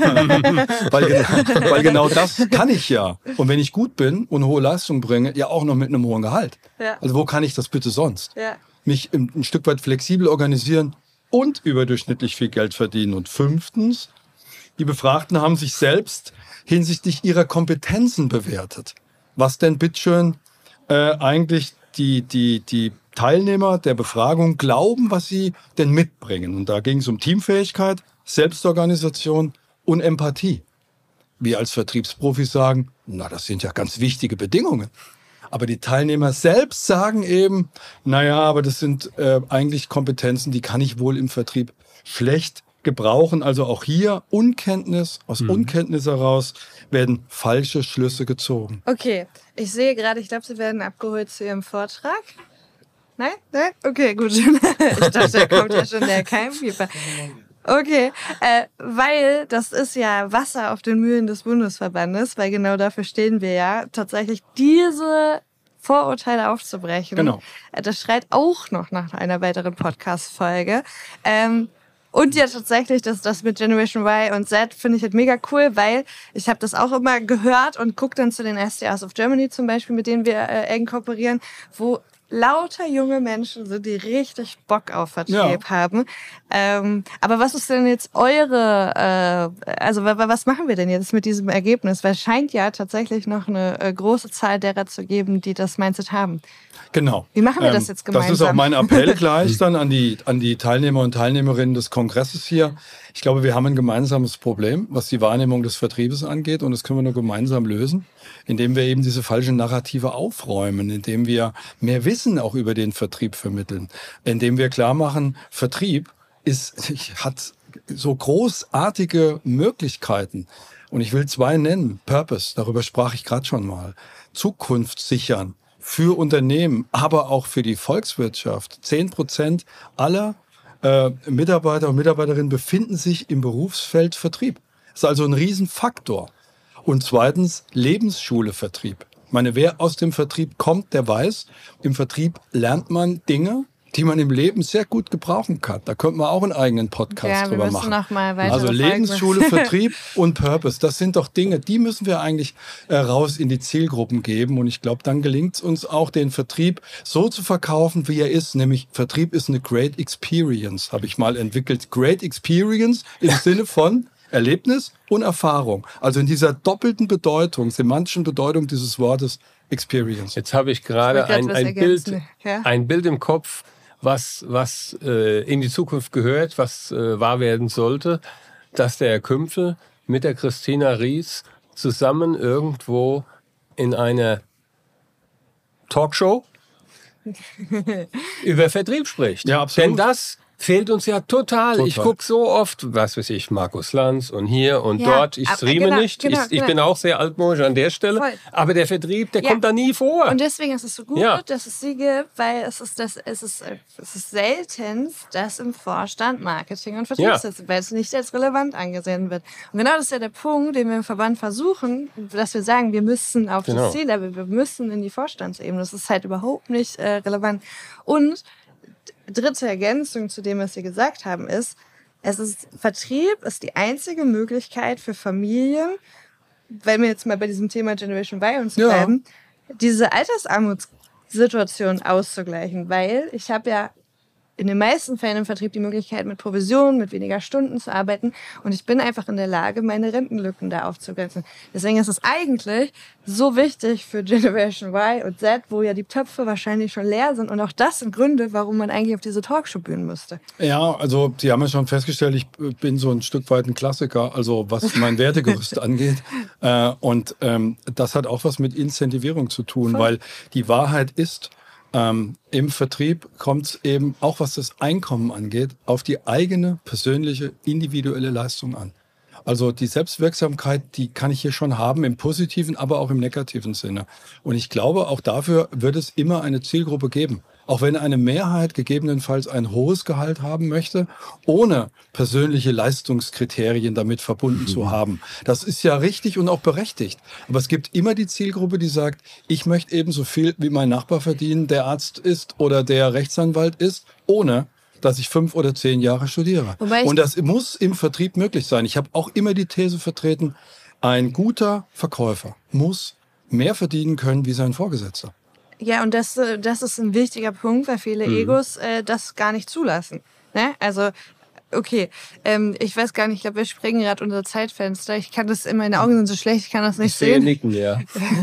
[SPEAKER 3] weil, genau, weil genau das kann ich ja. Und wenn ich gut bin und hohe Leistung bringe, ja auch noch mit einem hohen Gehalt.
[SPEAKER 2] Ja.
[SPEAKER 3] Also wo kann ich das bitte sonst?
[SPEAKER 2] Ja.
[SPEAKER 3] Mich ein, ein Stück weit flexibel organisieren und überdurchschnittlich viel Geld verdienen. Und fünftens, die Befragten haben sich selbst hinsichtlich ihrer Kompetenzen bewertet. Was denn bitteschön äh, eigentlich die, die, die Teilnehmer der Befragung glauben, was sie denn mitbringen. Und da ging es um Teamfähigkeit, Selbstorganisation und Empathie. Wir als Vertriebsprofis sagen, na, das sind ja ganz wichtige Bedingungen. Aber die Teilnehmer selbst sagen eben, naja, aber das sind äh, eigentlich Kompetenzen, die kann ich wohl im Vertrieb schlecht gebrauchen. Also auch hier Unkenntnis, aus mhm. Unkenntnis heraus werden falsche Schlüsse gezogen.
[SPEAKER 2] Okay, ich sehe gerade, ich glaube, Sie werden abgeholt zu Ihrem Vortrag. Nein? Nein? Okay, gut. Ich dachte, da kommt ja schon der Keimfieber. Okay, äh, weil das ist ja Wasser auf den Mühlen des Bundesverbandes, weil genau dafür stehen wir ja, tatsächlich diese Vorurteile aufzubrechen.
[SPEAKER 3] Genau.
[SPEAKER 2] Das schreit auch noch nach einer weiteren Podcast-Folge. Ähm, Und ja, tatsächlich, das, das mit Generation Y und Z finde ich halt mega cool, weil ich habe das auch immer gehört und gucke dann zu den S D Rs of Germany zum Beispiel, mit denen wir äh, eng kooperieren, wo lauter junge Menschen sind, die richtig Bock auf Vertrieb ja. haben. Ähm, aber was ist denn jetzt eure, äh, also was machen wir denn jetzt mit diesem Ergebnis? Weil es scheint ja tatsächlich noch eine äh, große Zahl derer zu geben, die das Mindset haben.
[SPEAKER 3] Genau.
[SPEAKER 2] Wie machen wir das jetzt gemeinsam?
[SPEAKER 3] Das ist auch mein Appell gleich dann an die, an die Teilnehmer und Teilnehmerinnen des Kongresses hier. Ich glaube, wir haben ein gemeinsames Problem, was die Wahrnehmung des Vertriebes angeht. Und das können wir nur gemeinsam lösen, indem wir eben diese falschen Narrative aufräumen, indem wir mehr Wissen auch über den Vertrieb vermitteln, indem wir klar machen, Vertrieb ist, hat so großartige Möglichkeiten. Und ich will zwei nennen. Purpose, darüber sprach ich gerade schon mal. Zukunft sichern. Für Unternehmen, aber auch für die Volkswirtschaft. Zehn Prozent aller äh, Mitarbeiter und Mitarbeiterinnen befinden sich im Berufsfeld Vertrieb. Das ist also ein Riesenfaktor. Und zweitens Lebensschule Vertrieb. Ich meine, wer aus dem Vertrieb kommt, der weiß, im Vertrieb lernt man Dinge, die man im Leben sehr gut gebrauchen kann. Da könnte man auch einen eigenen Podcast
[SPEAKER 2] ja,
[SPEAKER 3] drüber
[SPEAKER 2] wir
[SPEAKER 3] machen.
[SPEAKER 2] Noch mal weitere
[SPEAKER 3] also Lebensschule, Vertrieb und Purpose, das sind doch Dinge, die müssen wir eigentlich äh, raus in die Zielgruppen geben. Und ich glaube, dann gelingt es uns auch, den Vertrieb so zu verkaufen, wie er ist. Nämlich Vertrieb ist eine Great Experience, habe ich mal entwickelt. Great Experience im Sinne von Erlebnis und Erfahrung. Also in dieser doppelten Bedeutung, semantischen Bedeutung dieses Wortes Experience.
[SPEAKER 4] Jetzt habe ich gerade ein, ein, Bild, ja? ein Bild im Kopf, was, was äh, in die Zukunft gehört, was äh, wahr werden sollte, dass der Herr Kümpfel mit der Christina Ries zusammen irgendwo in einer Talkshow über Vertrieb spricht.
[SPEAKER 3] Ja, absolut.
[SPEAKER 4] Denn das Fehlt uns ja total. total. Ich gucke so oft, was weiß ich, Markus Lanz und hier und ja, dort. Ich streame genau, nicht. Genau, ich, ich genau. bin auch sehr altmodisch an der Stelle. Voll. Aber der Vertrieb, der ja. kommt da nie vor.
[SPEAKER 2] Und deswegen ist es so gut, ja. dass es sie gibt, weil es ist, das, es ist, es ist seltenst, dass im Vorstand Marketing und Vertrieb ja. sitzen, weil es nicht als relevant angesehen wird. Und genau das ist ja der Punkt, den wir im Verband versuchen, dass wir sagen, wir müssen auf genau. das Ziellevel, wir müssen in die Vorstandsebene. Das ist halt überhaupt nicht äh, relevant. Und dritte Ergänzung zu dem, was Sie gesagt haben, ist, es ist, Vertrieb ist die einzige Möglichkeit für Familien, wenn wir jetzt mal bei diesem Thema Generation Y uns ja. bleiben, diese Altersarmutssituation auszugleichen, weil ich habe ja in den meisten Fällen im Vertrieb die Möglichkeit, mit Provisionen, mit weniger Stunden zu arbeiten. Und ich bin einfach in der Lage, meine Rentenlücken da aufzugrenzen. Deswegen ist es eigentlich so wichtig für Generation Y und Z, wo ja die Töpfe wahrscheinlich schon leer sind. Und auch das sind Gründe, warum man eigentlich auf diese Talkshow-Bühnen müsste.
[SPEAKER 3] Ja, also Sie haben ja schon festgestellt, ich bin so ein Stück weit ein Klassiker, also was mein Wertegerüst angeht. Äh, und ähm, das hat auch was mit Incentivierung zu tun, Voll. weil die Wahrheit ist, Ähm, im Vertrieb kommt es eben, auch was das Einkommen angeht, auf die eigene, persönliche, individuelle Leistung an. Also die Selbstwirksamkeit, die kann ich hier schon haben, im positiven, aber auch im negativen Sinne. Und ich glaube, auch dafür wird es immer eine Zielgruppe geben. Auch wenn eine Mehrheit gegebenenfalls ein hohes Gehalt haben möchte, ohne persönliche Leistungskriterien damit verbunden mhm. zu haben. Das ist ja richtig und auch berechtigt. Aber es gibt immer die Zielgruppe, die sagt, ich möchte ebenso viel wie mein Nachbar verdienen, der Arzt ist oder der Rechtsanwalt ist, ohne dass ich fünf oder zehn Jahre studiere. Und das muss im Vertrieb möglich sein. Ich habe auch immer die These vertreten, ein guter Verkäufer muss mehr verdienen können wie sein Vorgesetzter.
[SPEAKER 2] Ja, und das, das ist ein wichtiger Punkt, weil viele mhm. Egos äh, das gar nicht zulassen. Ne? Also, okay, ähm, ich weiß gar nicht, ich glaube, wir sprengen gerade unser Zeitfenster. Ich kann das, meine Augen sind so schlecht, ich kann das nicht ich sehen. Ich sehe nicken, ja.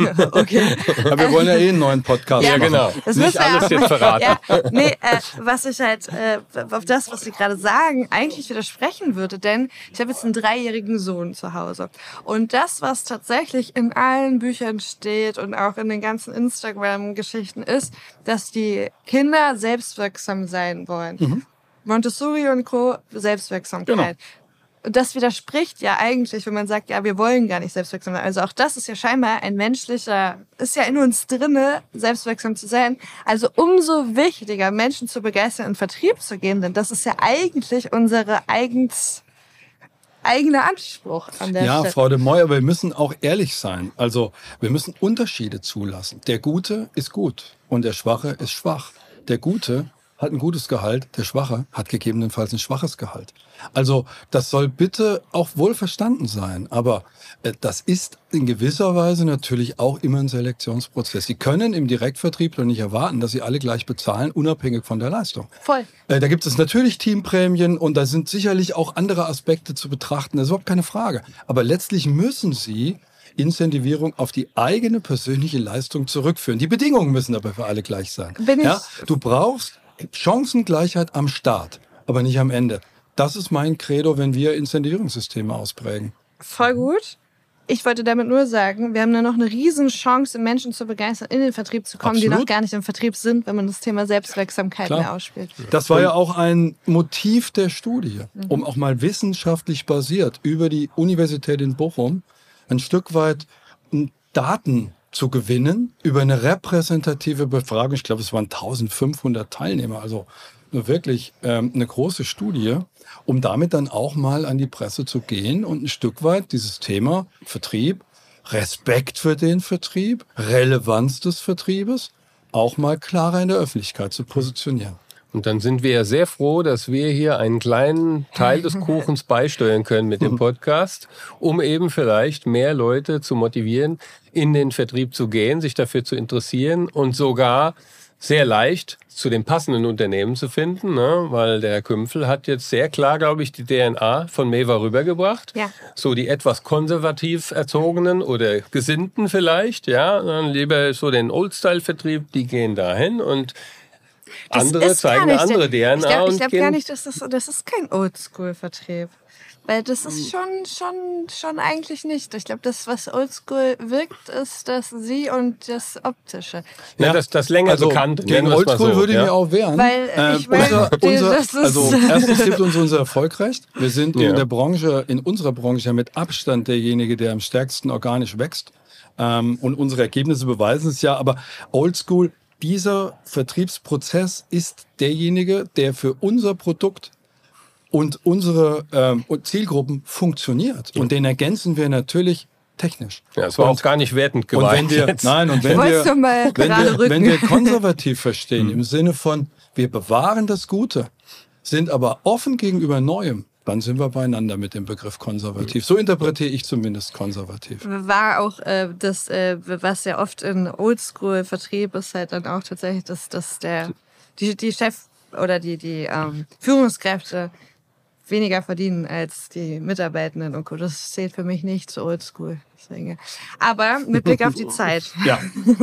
[SPEAKER 3] Okay. Aber wir wollen ja eh einen neuen Podcast
[SPEAKER 2] ja,
[SPEAKER 3] machen.
[SPEAKER 2] Ja, genau. Das nicht alles jetzt verraten. Ja, nee, äh, was ich halt, äh, auf das, was Sie gerade sagen, eigentlich widersprechen würde, denn ich habe jetzt einen dreijährigen Sohn zu Hause. Und das, was tatsächlich in allen Büchern steht und auch in den ganzen Instagram-Geschichten ist, dass die Kinder selbstwirksam sein wollen. Mhm. Montessori und Co. Selbstwirksamkeit. Genau. Und das widerspricht ja eigentlich, wenn man sagt, ja, wir wollen gar nicht selbstwirksam sein. Also auch das ist ja scheinbar ein menschlicher, ist ja in uns drinne, selbstwirksam zu sein. Also umso wichtiger, Menschen zu begeistern, in Vertrieb zu gehen, denn das ist ja eigentlich unsere eigens, eigene Anspruch an der
[SPEAKER 3] Ja,
[SPEAKER 2] Stelle.
[SPEAKER 3] Frau de Moy, aber wir müssen auch ehrlich sein. Also wir müssen Unterschiede zulassen. Der Gute ist gut und der Schwache ist schwach. Der Gute hat ein gutes Gehalt, der Schwache hat gegebenenfalls ein schwaches Gehalt. Also das soll bitte auch wohl verstanden sein, aber äh, das ist in gewisser Weise natürlich auch immer ein Selektionsprozess. Sie können im Direktvertrieb doch nicht erwarten, dass Sie alle gleich bezahlen, unabhängig von der Leistung.
[SPEAKER 2] Voll.
[SPEAKER 3] Äh, da gibt es natürlich Teamprämien und da sind sicherlich auch andere Aspekte zu betrachten, das ist überhaupt keine Frage. Aber letztlich müssen Sie Incentivierung auf die eigene persönliche Leistung zurückführen. Die Bedingungen müssen aber für alle gleich sein.
[SPEAKER 2] Bin ich
[SPEAKER 3] ja? Du brauchst Chancengleichheit am Start, aber nicht am Ende. Das ist mein Credo, wenn wir Incentivierungssysteme ausprägen.
[SPEAKER 2] Voll gut. Ich wollte damit nur sagen, wir haben da noch eine riesen Chance, Menschen zu begeistern, in den Vertrieb zu kommen, Absolut. die noch gar nicht im Vertrieb sind, wenn man das Thema Selbstwirksamkeit Klar. mehr ausspielt.
[SPEAKER 3] Das war ja auch ein Motiv der Studie, mhm. um auch mal wissenschaftlich basiert über die Universität in Bochum ein Stück weit Daten zu gewinnen über eine repräsentative Befragung. Ich glaube, es waren eintausendfünfhundert Teilnehmer, also wirklich ähm, eine große Studie, um damit dann auch mal an die Presse zu gehen und ein Stück weit dieses Thema Vertrieb, Respekt für den Vertrieb, Relevanz des Vertriebes auch mal klarer in der Öffentlichkeit zu positionieren.
[SPEAKER 4] Und dann sind wir ja sehr froh, dass wir hier einen kleinen Teil des Kuchens beisteuern können mit dem Podcast, um eben vielleicht mehr Leute zu motivieren, in den Vertrieb zu gehen, sich dafür zu interessieren und sogar sehr leicht zu den passenden Unternehmen zu finden, ne? Weil der Herr Kümpfel hat jetzt sehr klar, glaube ich, die D N A von Meva rübergebracht. Ja. So die etwas konservativ erzogenen oder Gesinnten vielleicht, ja, dann lieber so den Old-Style-Vertrieb, die gehen dahin und andere zeigen eine andere D N A.
[SPEAKER 2] Ich glaube
[SPEAKER 4] und
[SPEAKER 2] glaub
[SPEAKER 4] gehen
[SPEAKER 2] gar nicht, dass das, das ist kein Oldschool-Vertrieb. Weil das ist schon, schon, schon eigentlich nicht. Ich glaube, das, was Oldschool wirkt, ist das Sie und das Optische.
[SPEAKER 4] Ja, ja das, das länger
[SPEAKER 3] also
[SPEAKER 4] bekannt.
[SPEAKER 3] Gegen Oldschool so, würde ich ja. mir auch wehren.
[SPEAKER 2] Weil
[SPEAKER 3] äh,
[SPEAKER 2] ich meine,
[SPEAKER 3] unser, unser,
[SPEAKER 2] das ist
[SPEAKER 3] also erstens gibt uns unser Erfolgrecht. Wir sind
[SPEAKER 4] ja.
[SPEAKER 3] in der Branche, in unserer Branche ja mit Abstand derjenige, der am stärksten organisch wächst. Ähm, und unsere Ergebnisse beweisen es ja. Aber Oldschool, dieser Vertriebsprozess ist derjenige, der für unser Produkt und unsere ähm, Zielgruppen funktioniert. Und den ergänzen wir natürlich technisch.
[SPEAKER 4] Ja, es war und, auch gar nicht wertend gemeint.
[SPEAKER 3] Und wenn wir,
[SPEAKER 4] jetzt.
[SPEAKER 3] Nein, und wenn wir, wenn, wir, wenn wir konservativ verstehen, im Sinne von, wir bewahren das Gute, sind aber offen gegenüber Neuem, dann sind wir beieinander mit dem Begriff konservativ. So interpretiere ich zumindest konservativ.
[SPEAKER 2] War auch äh, das, äh, was ja oft in Oldschool-Vertrieb ist, halt dann auch tatsächlich, dass, dass der, die, die Chef oder die, die ähm, Führungskräfte weniger verdienen als die Mitarbeitenden und Co. Das zählt für mich nicht zu oldschool. Deswegen. Aber mit Blick auf die Zeit.
[SPEAKER 3] Ja.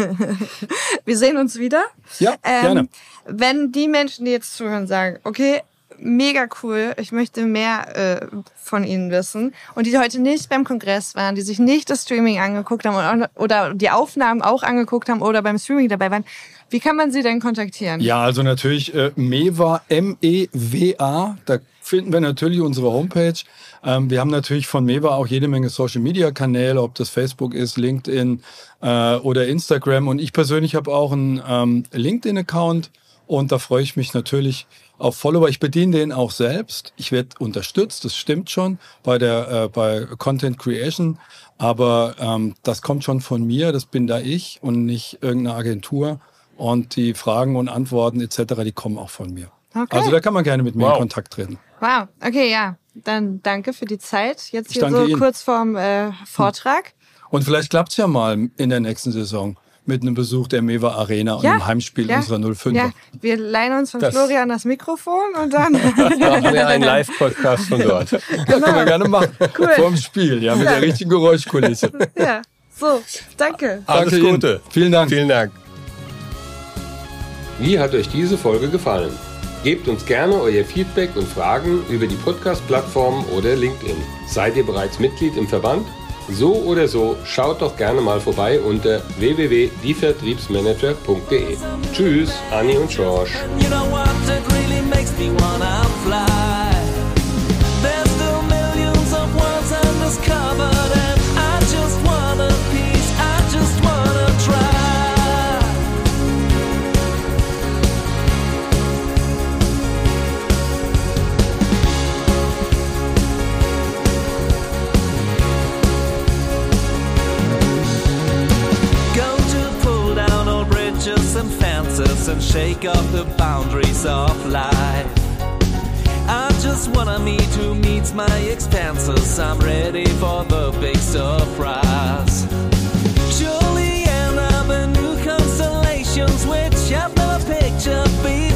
[SPEAKER 2] Wir sehen uns wieder.
[SPEAKER 3] Ja, ähm, gerne.
[SPEAKER 2] Wenn die Menschen, die jetzt zuhören, sagen, okay, mega cool, ich möchte mehr äh, von Ihnen wissen und die heute nicht beim Kongress waren, die sich nicht das Streaming angeguckt haben oder die Aufnahmen auch angeguckt haben oder beim Streaming dabei waren, wie kann man Sie denn kontaktieren?
[SPEAKER 3] Ja, also natürlich äh, Mewa, M E W A, da finden wir natürlich unsere Homepage. Ähm, wir haben natürlich von Mewa auch jede Menge Social-Media-Kanäle, ob das Facebook ist, LinkedIn äh, oder Instagram. Und ich persönlich habe auch einen ähm, LinkedIn-Account und da freue ich mich natürlich auf Follower. Ich bediene den auch selbst. Ich werde unterstützt, das stimmt schon, bei der äh, bei Content Creation. Aber ähm, das kommt schon von mir, das bin da ich und nicht irgendeine Agentur. Und die Fragen und Antworten et cetera, die kommen auch von mir. Okay. Also da kann man gerne mit mir wow. in Kontakt treten.
[SPEAKER 2] Wow, okay, ja. Dann danke für die Zeit. Jetzt hier so
[SPEAKER 3] Ihnen.
[SPEAKER 2] kurz vorm äh, Vortrag.
[SPEAKER 3] Und vielleicht klappt's ja mal in der nächsten Saison mit einem Besuch der Mewa Arena und
[SPEAKER 2] ja,
[SPEAKER 3] einem Heimspiel
[SPEAKER 2] ja,
[SPEAKER 3] unserer null fünfer.
[SPEAKER 2] Ja, wir leihen uns von
[SPEAKER 4] das
[SPEAKER 2] Florian das Mikrofon und dann
[SPEAKER 4] machen wir einen Live-Podcast von dort.
[SPEAKER 3] Genau. Ja, können wir gerne machen.
[SPEAKER 2] Cool.
[SPEAKER 3] Vor dem Spiel, ja, mit ja. der richtigen Geräuschkulisse.
[SPEAKER 2] Ja, so, danke.
[SPEAKER 4] Alles
[SPEAKER 3] danke
[SPEAKER 4] Gute.
[SPEAKER 3] Ihnen. Vielen Dank.
[SPEAKER 4] Vielen Dank. Wie hat euch diese Folge gefallen? Gebt uns gerne euer Feedback und Fragen über die Podcast-Plattform oder LinkedIn. Seid ihr bereits Mitglied im Verband? So oder so, schaut doch gerne mal vorbei unter w w w punkt die vertriebsmanager punkt de. Tschüss, Anni und George.
[SPEAKER 5] And fences and shake off the boundaries of life. I just wanna meet who meets my expenses. I'm ready for the big surprise. Surely end up in new constellations which I've never pictured before.